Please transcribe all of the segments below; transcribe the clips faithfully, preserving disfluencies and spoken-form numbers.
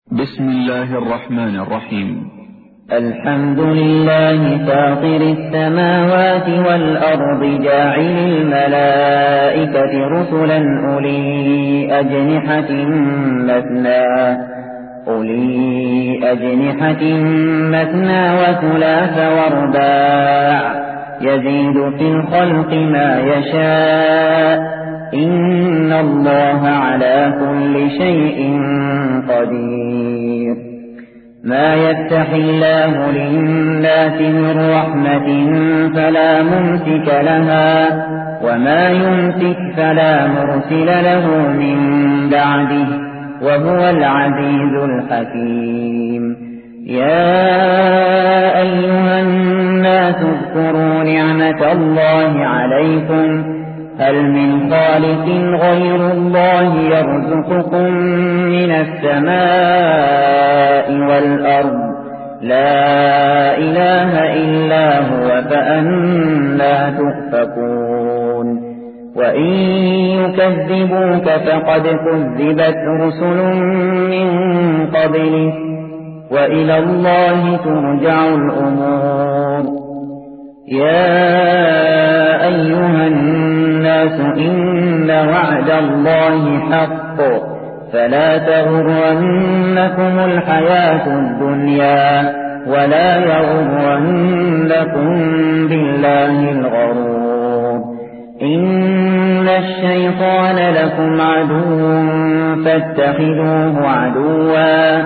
بسم الله الرحمن الرحيم. الحمد لله فاطر السماوات والأرض جاعل الملائكة رسلا أولي أجنحة مثنى أولي أجنحة مثنى وثلاث ورباع يزيد في الخلق ما يشاء إن الله على كل شيء قدير. ما يفتح الله للناس من رحمة فلا ممسك لها وما يمسك فلا مرسل له من بعده وهو العزيز الحكيم. يا أيها الناس اذكروا نعمة الله عليكم هل من خالق غير الله يرزقكم من السماء والأرض لا إله إلا هو فأنى تؤفكون. وإن يكذبوك فقد كذبت رسل من قبلك وإلى الله ترجع الأمور. يا أيها الناس إن وعد الله حق فلا تغرنكم الحياة الدنيا ولا يغرنكم بالله الغرور. إن الشيطان لكم عدو فاتخذوه عدوا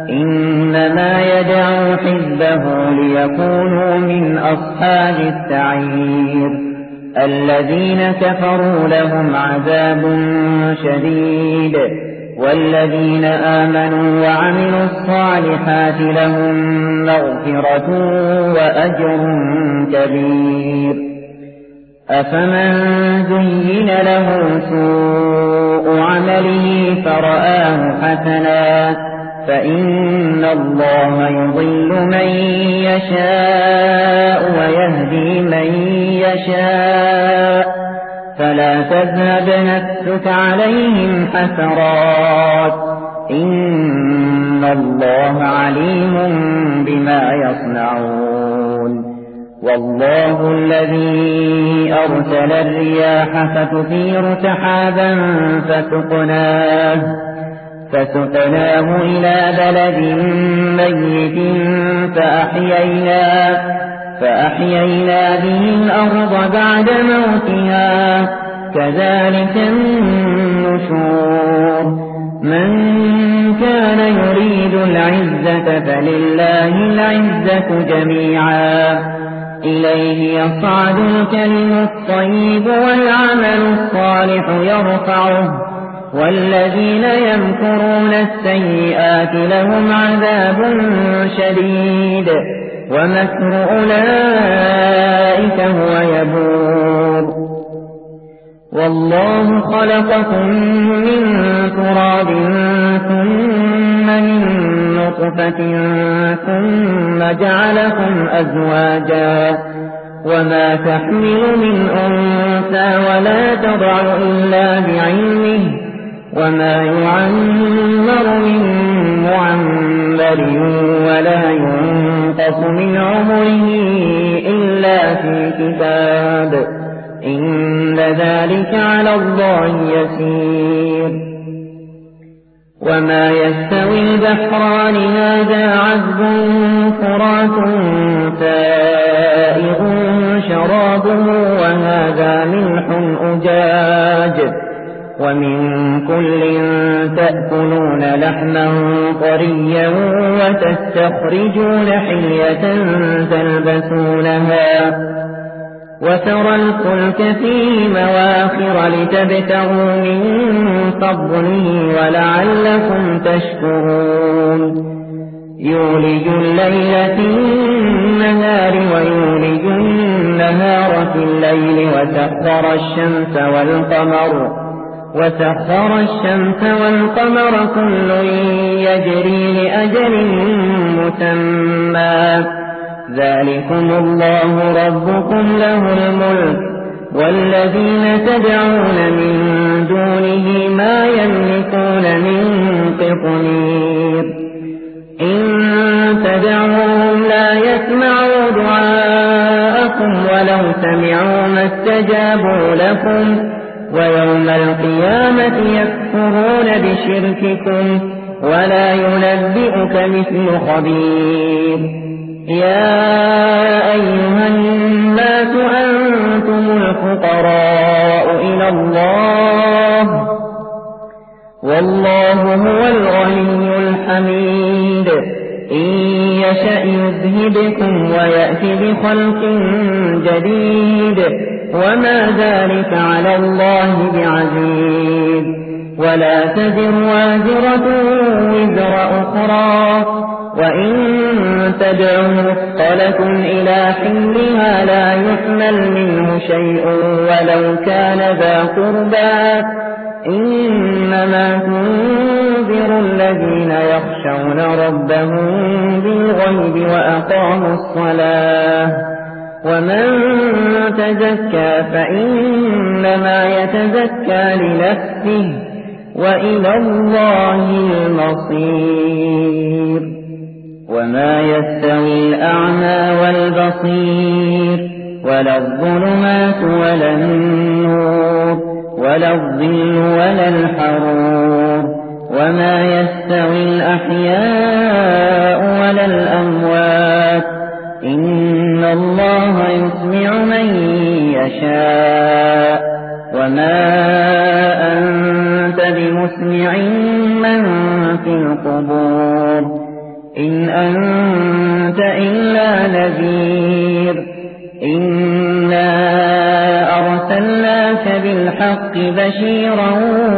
إنما يدعو حزبه ليكونوا من أصحاب السعير. الذين كفروا لهم عذاب شديد والذين آمنوا وعملوا الصالحات لهم مغفرة وأجر كبير. أفمن زين له سوء عمله فرآه حسنا فإن الله يضل من يشاء ويهدي من يشاء فلا تذهب نفسك عليهم حسرات إن الله عليم بما يصنعون. والله الذي أرسل الرياح فتثير سحابا فسقناه فسقناه إلى بلد ميت فأحيينا, فأحيينا به الأرض بعد موتها كذلك النشور. من كان يريد العزة فلله العزة جميعا إليه يصعد الكلم الطيب والعمل الصالح يرفعه والذين يمكرون السيئات لهم عذاب شديد ومكر أولئك هو يبور. والله خلقكم من تراب ثم من نطفة ثم جعلكم أزواجا وما تحمل من أنثى ولا تضع إلا بعلمه وما يعمر من معمر ولا ينقص من عمره إلا في كتاب إن ذلك على الله يسير. وما يستوي البحران هذا عذب فرات سائغ شرابه وهذا ملح أجاج ومن كل تأكلون لحما طريا وتستخرجون حلية تلبسونها وترى الفلك فيه مواخر لتبتغوا من فضله ولعلكم تشكرون. يولج الليل في النهار ويولج النهار في الليل وسخر الشمس والقمر وسخر الشمس والقمر كل يجري لأجل مسمى ذلكم الله ربكم له الملك والذين تدعون من دونه ما يملكون من قطمير لكم ويوم القيامة يكفرون بشرككم ولا ينبئك مثل خبير. يا أيها الناس أنتم الفقراء إلى الله والله هو الغني الحميد. إن يشأ يذهبكم ويأتي بخلق جديد وما ذلك على الله بعزيز. ولا تزر وازرة وزر أخرى وإن تدع مثقلة إلى حملها لا يحمل منه شيء ولو كان ذا قربى. إنما تنذر الذين يخشون ربهم بالغيب وأقاموا الصلاة. ومن تزكى فإنما يتزكى لنفسه وإلى الله المصير. وما يستوي الأعمى والبصير ولا الظلمات ولا النور ولا الظل ولا الحرور. وما يستوي الأحياء ولا الأموات. إن الله يسمع من يشاء وما أنت بمسمع من في القبور. إن أنت إلا نذير. إنا أرسلناك بالحق بشيرا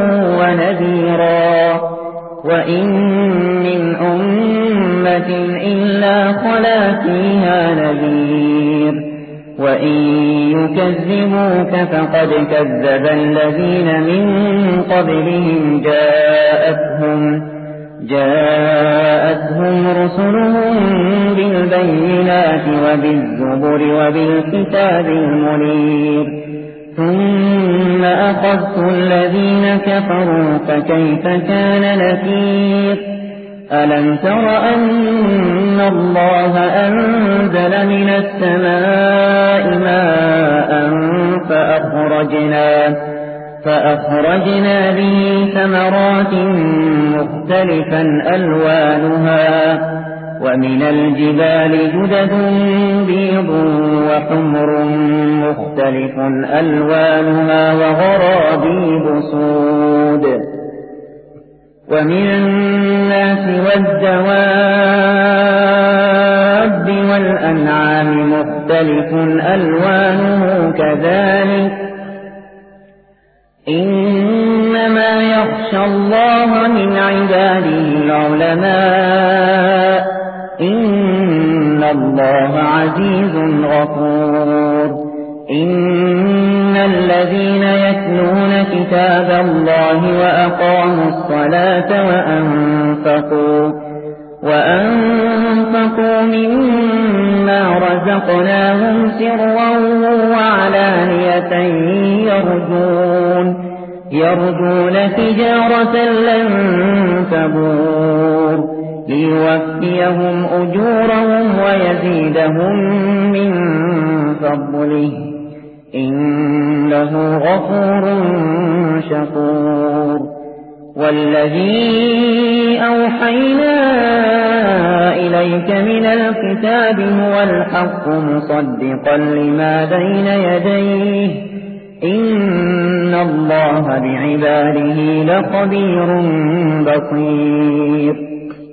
ونذيرا وإن من أمة إلا خلا فيها نذير. وإن يكذبوك فقد كذب الذين من قبلهم جاءتهم جاءتهم رسلهم بالبينات وبالزبر وبالكتاب المنير. ثم أخذت الذين كفروا فكيف كان نكير. ألم تر أن الله أنزل من السماء ماء فأخرجنا فأخرجنا به ثمرات مختلفا ألوانها ومن الجبال جدد بيض وحمر مختلف ألوانها وغرابيب سود. ومن الناس والدواب والأنعام مختلف ألوانه كذلك. إنما يخشى الله من عباده العلماء. إن الله عزيز غفور. إن الذين يتلون كتاب الله وأقاموا الصلاة وأنفقوا وأنفقوا مما رزقناهم سرا وعلانية يرجون يرجون تجارة لن تبور ليوفيهم أجورهم ويزيدهم من فضله إنه غفور شكور. والذي أوحينا إليك من الكتاب هو الحق مصدقا لما بين يديه. إن الله بعباده لخبير بصير.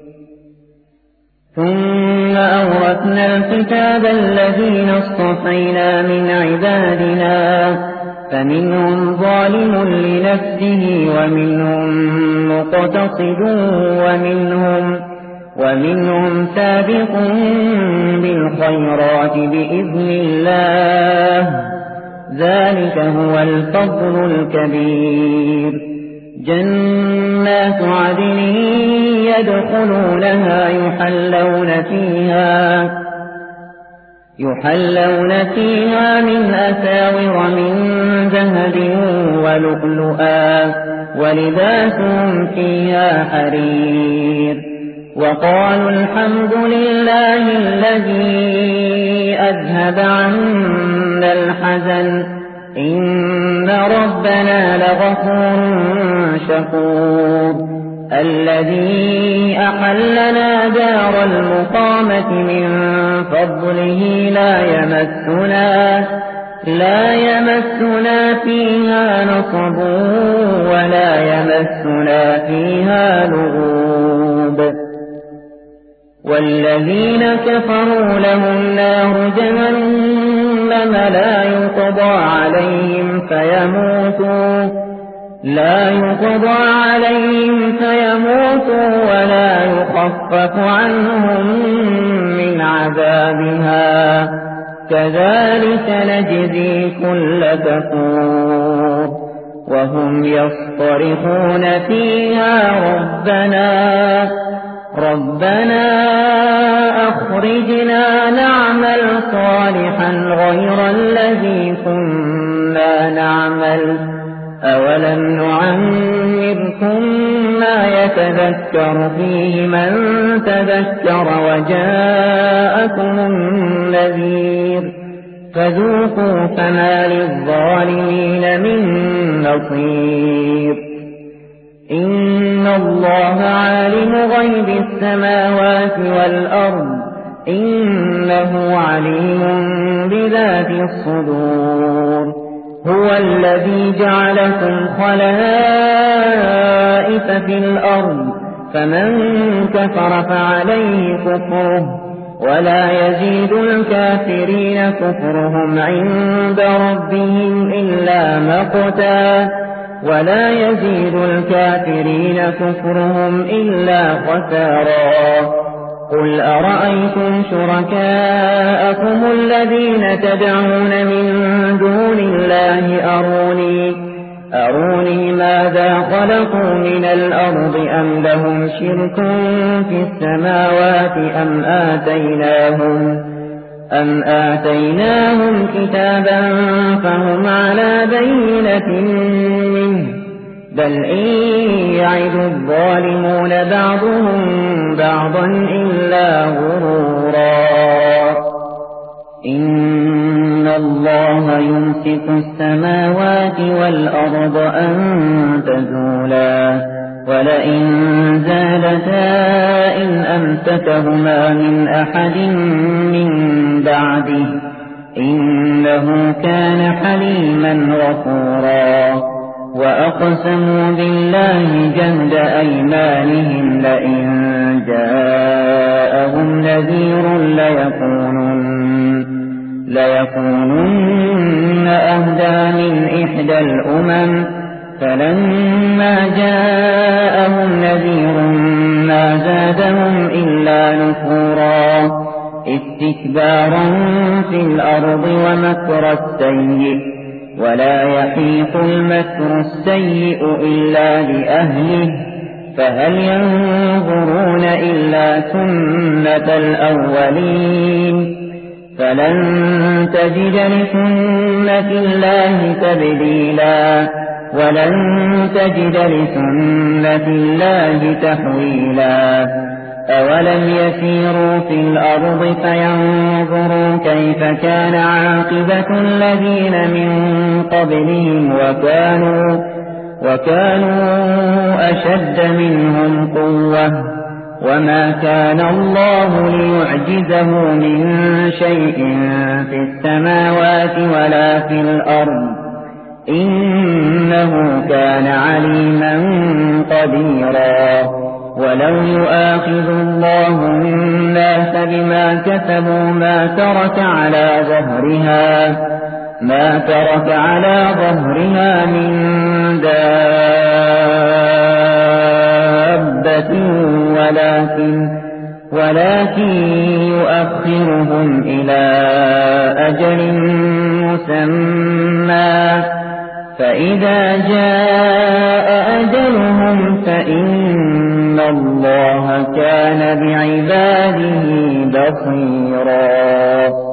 ثم أورثنا الكتاب الذين اصطفينا من عبادنا فمنهم ظالم لنفسه ومنهم مقتصد ومنهم ومنهم سابق بالخيرات بإذن الله. ذلك هو الفضل الكبير. جنات عدن يدخلونها يحلون فيها يحلون فيها من أساور من ذهب ولؤلؤا ولباسهم فيها حرير. وقالوا الحمد لله الذي أذهب عنا الحزن إن ربنا لغفور شكور الذي أحلنا دار المقامة من فضله لا يمسنا لا يمسنا فيها نصب ولا يمسنا فيها لغوب والذين كفروا لهم نار جهنم لا يقضى عليهم فيموتوا لا يقضى عليهم فيموتوا ولا يخفف عنهم من عذابها كذلك نجزي كل كفور وهم يصطرخون فيها ربنا ربنا أخرجنا نعمل صالحا غير الذي كنا نعمل أولم نعمركم ما يتذكر فيه من تذكر وجاءكم النذير فذوقوا فما للظالمين من نصير إن الله عالم غيب السماوات والأرض إنه عليم بذات الصدور هو الذي جعلكم خلائف في الأرض فمن كفر فعليه كفره ولا يزيد الكافرين كفرهم عند ربهم إلا مقتا ولا يزيد الكافرين كفرهم إلا خسارا قل أرأيتم شركاءكم الذين تدعون من دون الله أروني أروني ماذا خلقوا من الأرض أم لهم شرك في السماوات أم آتيناهم أم آتيناهم كتابا فهم على بينة منه بل إن يعد الظالمون بعضهم بعضا إلا غرورا إن الله يمسك السماوات والأرض أن تزولا ولئن زالتا إن أمسكهما من أحد من بعده إنه كان حليما غفورا وأقسموا بالله جهد أيمانهم لئن جاءهم نذير ليكونن, ليكونن أهدى من إحدى الأمم فلما جاءهم نذير ما زادهم إلا نفورا استكبارا في الأرض ومكر السيء ولا يحيق المكر السيء إلا لأهله فهل ينظرون إلا سنة الأولين فلن تجد لسنة الله تبديلا ولن تجد لسنة الله تحويلا أولم يسيروا في الأرض فينظروا كيف كان عاقبة الذين من قبلهم وكانوا, وكانوا أشد منهم قوة وما كان الله ليعجزه من شيء في السماوات ولا في الأرض إنه كان عليما قديرا ولو يؤاخذ الله الناس بما كسبوا ما ترك على ظهرها ما ترك على ظهرها من دابة ولكن ولكن يؤخرهم إلى أجل مسمى فإذا جاء أجلهم فإن الله كان بعباده بصيرا.